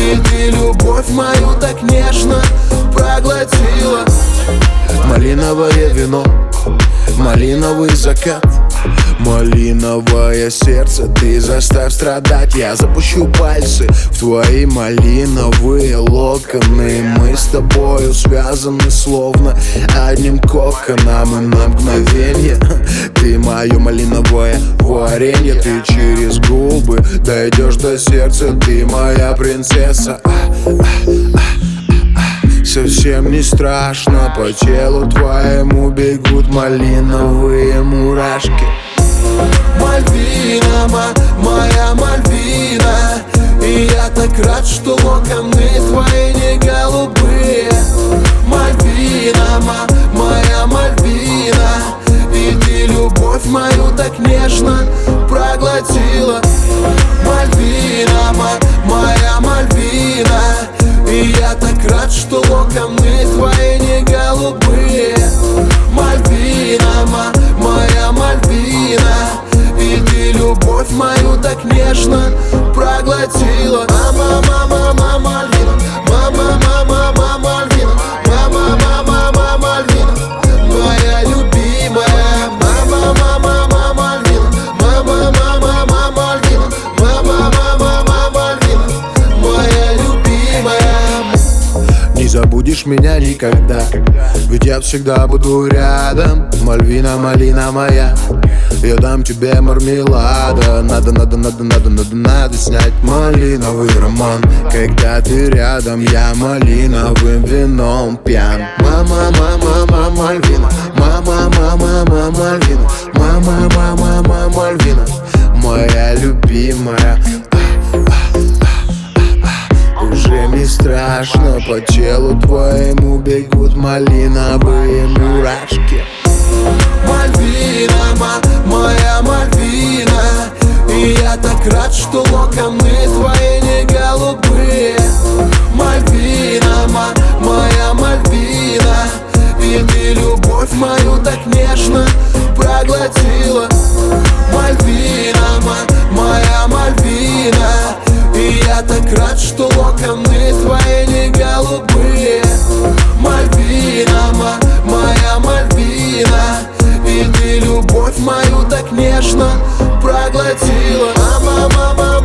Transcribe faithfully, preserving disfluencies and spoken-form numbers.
И ты любовь мою так нежно проглотила. Малиновое вино, малиновый закат, малиновое сердце, ты заставь страдать. Я запущу пальцы в твои малиновые локоны. Мы с тобою связаны словно одним коконом. И на мгновенье ты мое малиновое варенье. Ты через губы дойдешь до сердца, ты моя принцесса. Совсем не страшно, по телу твоему бегут малиновые мурашки. Мальвина, ма, моя Мальвина, и я так рад, что локоны твои не голубые. Мальвина, ма, моя Мальвина, и ты любовь мою так нежно проглотила. Мальвина, ма, моя Мальвина, и я так рад, что локоны твои не голубые. Мальвина, ма, моя Мальвина, и ты любовь мою так нежно проглотила. Мама, мама, мама, Мальвина, мама, мама, мама, Мальвина, мама, мама, мама, Мальвина, моя любимая. Мама, мама, мама, Мальвина, мама, мама, мама, Мальвина, мама, мама, мама, Мальвина, моя любимая. Не забудешь меня никогда, ведь я всегда буду рядом. Мальвина, малина моя, я дам тебе мармелада. Надо, надо, надо, надо, надо, надо снять малиновый роман. Когда ты рядом, я малиновым вином пьян. Мама, мама, мама, Мальвина, мама, мама, мама, Мальвина, мама, мама, мама, Мальвина, моя любимая. Уже не страшно, по телу твоему бегут малиновые мурашки. Мальвина, ма, моя Мальвина, и я так рад, что локоны твои не голубые. Мальвина, ма, моя Мальвина, и ты любовь мою так нежно проглотила. Мальвина, ма, моя Мальвина, и я так рад, что локоны твои не голубые. Мальвина, ма, моя Мальвина, и ты любовь мою так нежно проглотила. Мама, мама,